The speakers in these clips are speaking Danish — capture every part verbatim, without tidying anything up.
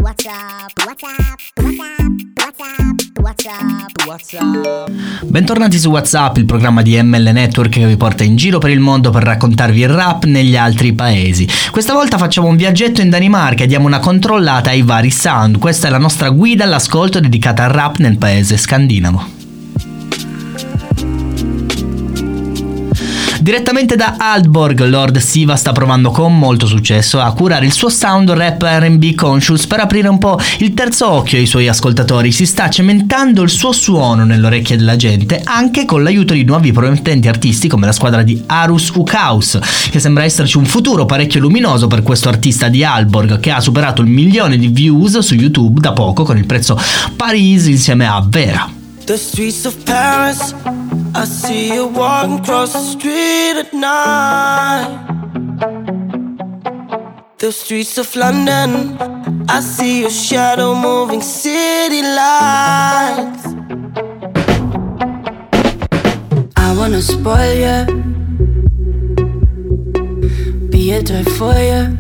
Bentornati su WhatsApp, il programma di M L Network che vi porta in giro per il mondo per raccontarvi il rap negli altri paesi. Questa volta facciamo un viaggetto in Danimarca e diamo una controllata ai vari sound. Questa è la nostra guida all'ascolto dedicata al rap nel paese scandinavo. Direttamente da Aalborg, Lord Siva sta provando con molto successo a curare il suo sound rap R and B conscious per aprire un po' il terzo occhio ai suoi ascoltatori. Si sta cementando il suo suono nelle orecchie della gente anche con l'aiuto di nuovi promettenti artisti come la squadra di Arus Ukaus, che sembra esserci un futuro parecchio luminoso per questo artista di Aalborg che ha superato il milione di views su YouTube da poco con il pezzo Paris insieme a Vera. The streets of Paris, I see you walking across the street at night. The streets of London, I see your shadow moving city lights. I wanna spoil you, be a toy for you,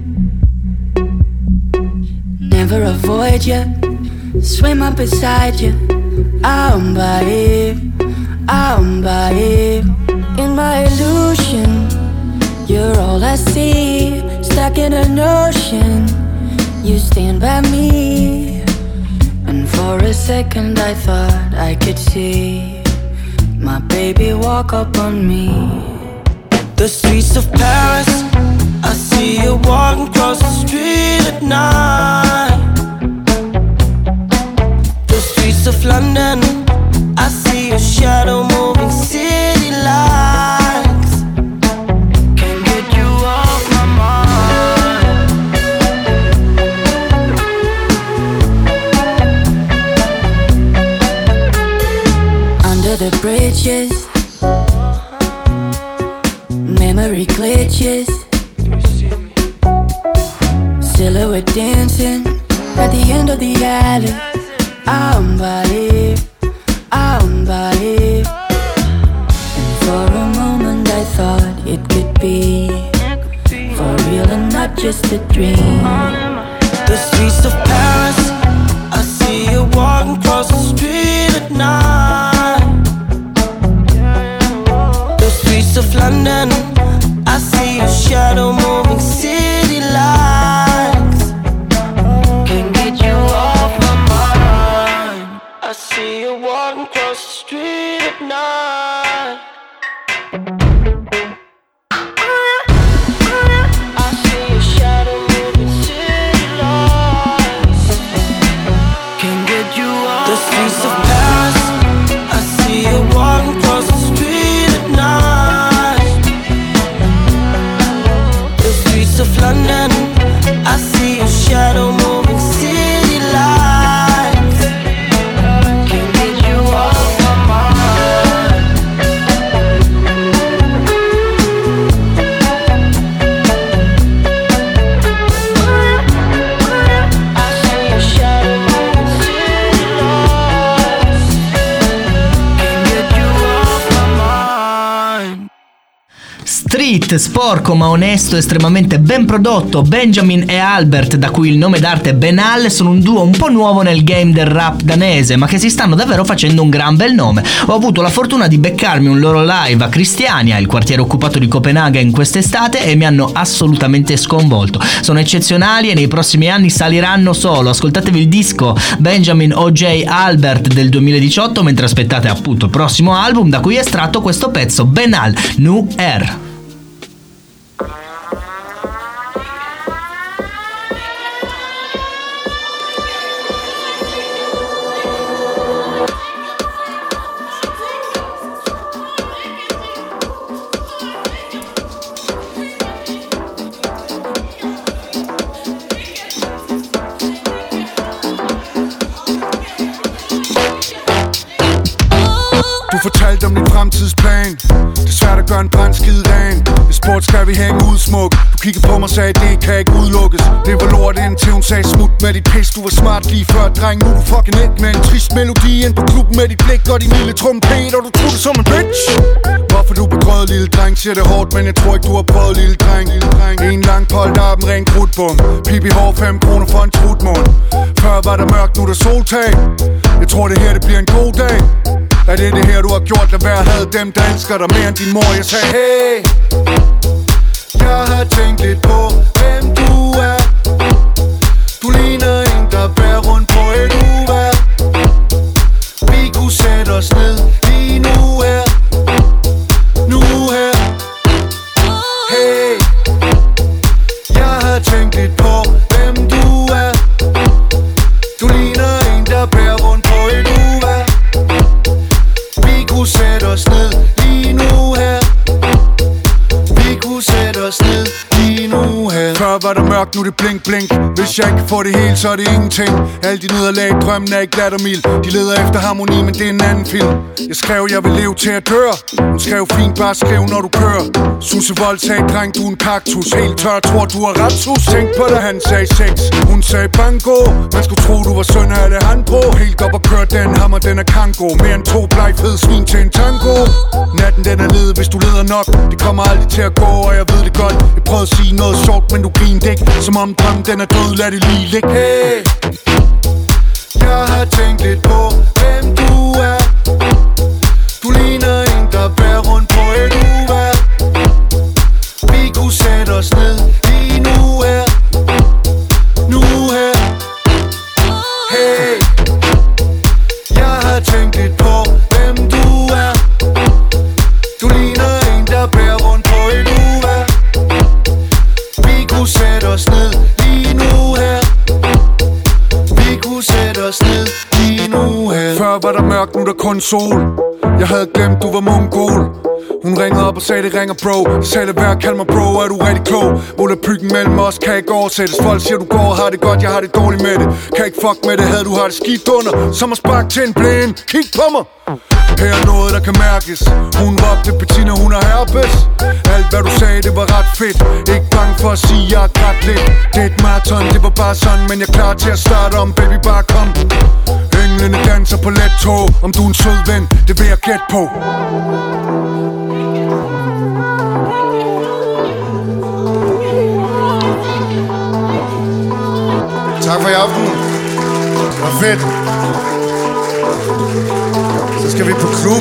never avoid you, swim up beside you. I'm by I'm by in my illusion. You're all I see, stuck in an ocean. You stand by me, and for a second I thought I could see my baby walk up on me. The streets of Paris, I see you walking across the street at night. The streets of London, I see your shadow moving city lights. Can't get you off my mind. Under the bridges, memory glitches, silhouette dancing at the end of the alley. I'm by I'm by it. And for a moment I thought it could be for real and not just a dream. The streets of Paris, I see you walking across the street at night. The streets of London, I see your shadow moving city lights. Can't get you off my mind. I see you walking across the street at night. I see your shadow moving city lights. Can't get you off the streets of Paris. I see you walking across the street at night. The streets of London, I see your shadow moving city lights. Can't get you off my mind. I see your shadow moving city lights. Can't get you off my mind. Street, sporco ma onesto, estremamente ben prodotto, Benjamin e Albert, da cui il nome d'arte Benal, sono un duo un po' nuovo nel game del rap danese, ma che si stanno davvero facendo un gran bel nome. Ho avuto la fortuna di beccarmi un loro live a Christiania, il quartiere occupato di Copenaghen, quest'estate, e mi hanno assolutamente sconvolto. Sono eccezionali e nei prossimi anni saliranno solo. Ascoltatevi il disco Benjamin O J Albert del duemiladiciotto mentre aspettate appunto il prossimo album, da cui è estratto questo pezzo Benal, Nu R. Du fortalte om din fremtidsplan. Det er svært at gøre en brændskid ren. I sport skal vi hænge ud smuk. Du kiggede på mig og sagde, det kan ikke udelukkes. Det var lort indtil hun sagde smut med dit pis. Du var smart lige før, dreng. Nu er du fucking et med en trist melodi ind på klubben med dit blik og din lille trompet. Og du tog det som en bitch. Hvorfor du begrød lille dreng. Siger det hårdt, men jeg tror ikke du har prøvet, lille dreng. En lang polterarm, ren krudtbom. Pipi hår, fem kroner for en trutmund. Før var der mørkt, nu er der soltag. Jeg tror det her, det bliver en god dag. Er det det her, du har gjort? Lad være, havde dem, der elsker dig mere end din mor. Jeg sagde, hey, jeg har tænkt lidt på, hvem du er. Du ligner en, der bærer rundt på et uvejr. Vi kunne sætte os ned lige nu her. Nu her. Hey, jeg har tænkt lidt på, hvem du er. Du ligner en, der bærer rundt på et uvejr. Vi kunne sætte os ned lige nu her. Vi kunne sætte os ned lige nu her. Før var der mørkt, nu er det blink blink. Hvis jeg ikke får det hele, så er det ingenting. Alle de nederlag, drømmen er ikke lattermild. De leder efter harmoni, men det er en anden film. Jeg skrev, jeg vil leve til at dør. Hun skrev fint, bare skriv når du kører. Susse Vold sagde, dreng du er en kaktus. Helt tør, tror du har retshus. Tænk på det, han sagde sex. Hun sagde bango. Man skulle tro du var søn af det han bro. Helt op og kør den hammer, den er kango. Mere end to bleg fed svin til en tango. Natten den er led, hvis du leder nok. Det kommer aldrig til at gå, og jeg ved det godt. Jeg prøvede at sige noget sjovt, men du grinede ikke. Som om drømmen den er død, lad det lige ligge. Hey, jeg har tænkt lidt på, hvem du er. Du ligner en, der bærer rundt på et uvejr. Vi kunne sætte os ned lige nu her. Nu her. Hey, jeg har tænkt lidt på, hvem du er. Du ligner en, der bærer rundt på et uvejr. Vi kunne sætte os ned lige nu her. Vi kunne sætte os ned lige nu her. Før var der mørkt, nu er der kun sol. Jeg havde glemt, du var mongol. Hun ringede op og sagde, det ringer bro. Jeg sagde, lad være, kald mig bro, er du rigtig klog? Volapykken mellem os kan ikke oversættes. Folk siger, du går og har det godt, jeg har det dårligt med det. Kan ikke fuck med det, havde du har det skidt under. Som at sparke til en blind, kig på mig. Her er noget, der kan mærkes. Hun råbte, Bettina, hun har herpes. Alt hvad du sagde, det var ret fedt. Ikke bange for at sige, jeg er grædt lidt. Det er et marathon, det var bare sådan. Men jeg er klar til at starte om, baby, bare kom. Englene danser på let tog. Om du er en sød ven, det vil jeg gætte på. Tak for i aften. Det var fedt. Så skal vi på klub.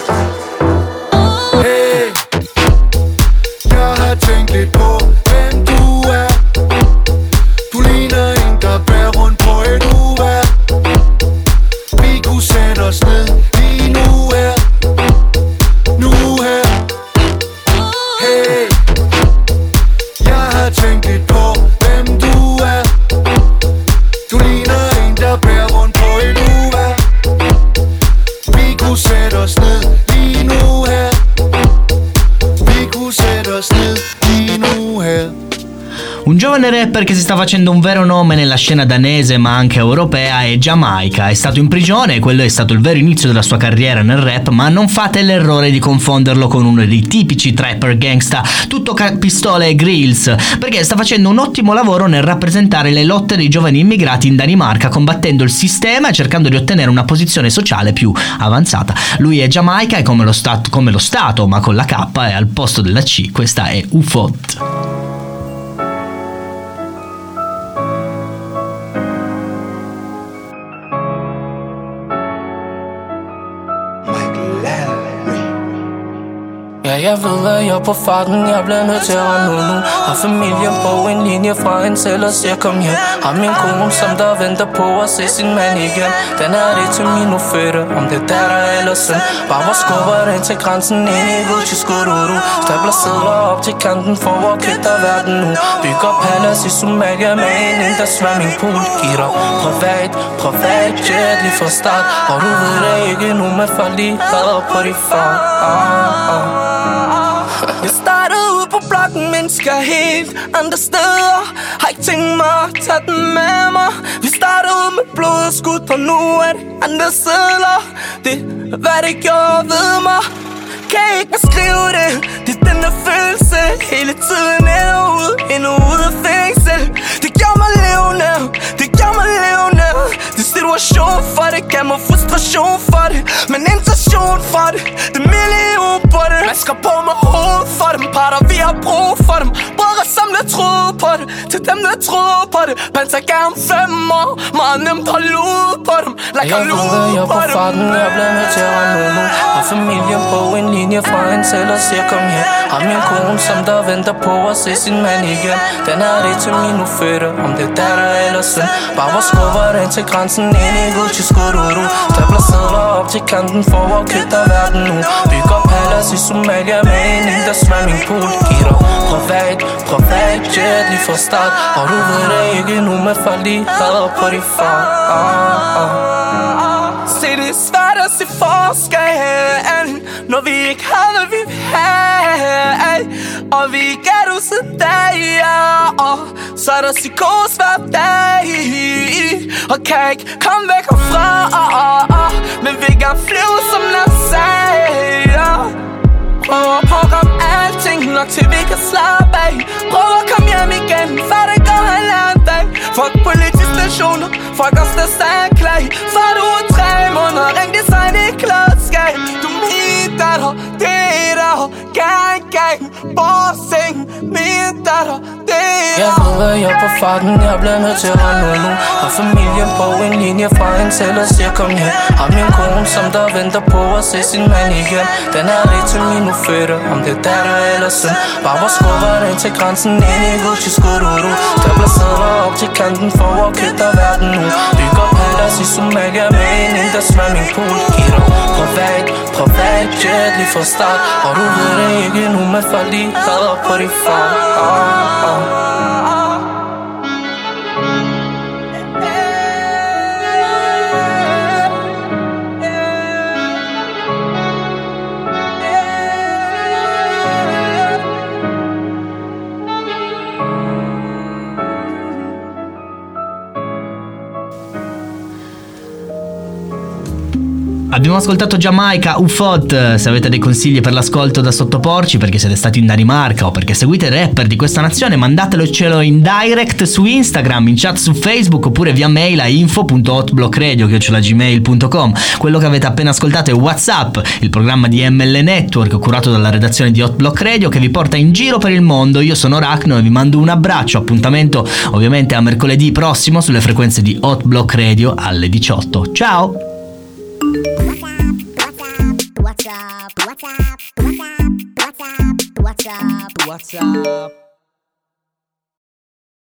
Hey, jeg har tænkt lidt på, hvem du er. Du ligner en, der bærer rundt på et uvejr. Vi kunne sætte os ned lige nu her. Nu her. Hey, jeg har tænkt lidt på, hvem du er. Du ligner en, der bærer rundt på et uvejr. Vi kunne sætte os ned lige nu her. Vi kunne sætte os ned lige nu her. Un giovane rapper che si sta facendo un vero nome nella scena danese ma anche europea è Jamaica. È stato in prigione e quello è stato il vero inizio della sua carriera nel rap, ma non fate l'errore di confonderlo con uno dei tipici trapper gangsta tutto ca- pistole e grills, perché sta facendo un ottimo lavoro nel rappresentare le lotte dei giovani immigrati in Danimarca, combattendo il sistema e cercando di ottenere una posizione sociale più avanzata. Lui è Jamaica e come lo, stat- come lo Stato ma con la K e al posto della C questa è U F O D. Ja, jeg ved, at jeg er på farten, jeg bliver nødt til at rende ud nu. Har familien på en linje fra en selv og siger kom hjem. Har min kone, som der venter på at se sin mand igen. Den er det til min ufødte, om det er datter eller søn. Bare hvor skubber den til grænsen ind i Gucci skuduru. Stabler sædler op til kanten for at købe dig verden nu. Bygger palace i Somalia med en indre swimmingpool. Giv dig privat, privat jet lige fra start. Og du ved det ikke nu, men for lige redder på de far. ah, ah. Jeg startede ud på blokken, men skal helt andre steder. Har ikke tænkt mig at tage den med mig. Vi startede ud med blod og skud, og nu er det andre sædler. Det er hvad det gjorde ved mig. Kan ikke beskrive det. Det er den der følelse hele tiden ind og ud, ind og ud af fængsel. Det gør mig levende, det gør mig levende. Det er situation for det, gav mig frustration for det, men intention for det, det er million på det. Man skal på mig hoved kammerater, vi har brug for dem. Brødre som der tror på det, til dem der tror på det. Pentagram om fem år, meget nemt at lude på dem. Like at lude på dem. Jeg er på farten, jeg bliver nødt til at rende nu. Har familien på en linje fra en selv og siger kom hjem. Har min kone som der venter på at se sin mand igen. Den er det til mine fødte, om det er datter eller søn. Bare hvor skubber den til grænsen ind i Gucci skuduru. Stabler sædler op til kanten for at købe dig verden nu. Bygger palads i Somalia med en indre swimmingpool. Giv dig privat, privat jet lige fra start. Og du ved det ikke nu, men folk de hader på de far. ah, ah. Se det er svært at se forskel, når vi ikke har hvad vi vil have. Og vi ikke er du siden dag, og så er der psykos hver dag. Og kan ikke komme væk herfra, men vi kan flyve som NASA. Prøv at programme alting nok til vi kan slappe af. Prøv at komme hjem igen, for det går halvandet dag. Fuck politistationer, fuck os der sandklag. For du er tre måneder, ring det sig det klodskab. Du er min datter, det er der, gang gang. Bossing, min datter, det er der. Jeg ved at jeg er på farten, jeg bliver nødt til at rende nu. Har familien på en linje fra en selv og siger kom hjem. Har min kone som der venter på at se sin mand igen. Den er rig til mine fødte, om det er datter eller søn. Bare hvor skubber den til grænsen ind i Gucci skuduru. Stabler sædler op til kanten for at købe dig verden nu. Bygger palads i Somalia med en indre swimmingpool. Giv dig privat, privat jet lige fra start. Og du ved det ikke nu, men folk de hader på de far. ah, ah. Abbiamo ascoltato Giamaica, U F O D. Se avete dei consigli per l'ascolto da sottoporci, perché siete stati in Danimarca o perché seguite i rapper di questa nazione, mandatelo in direct su Instagram, in chat su Facebook oppure via mail a info punto hotblockradio chiocciola gmail punto com. Quello che avete appena ascoltato è WhatsApp, il programma di M L Network curato dalla redazione di Hot Block Radio che vi porta in giro per il mondo. Io sono Rachno e vi mando un abbraccio. Appuntamento ovviamente a mercoledì prossimo sulle frequenze di Hot Block Radio alle diciotto. Ciao! What's up? What's up? What's up? What's up? What's up? What's up?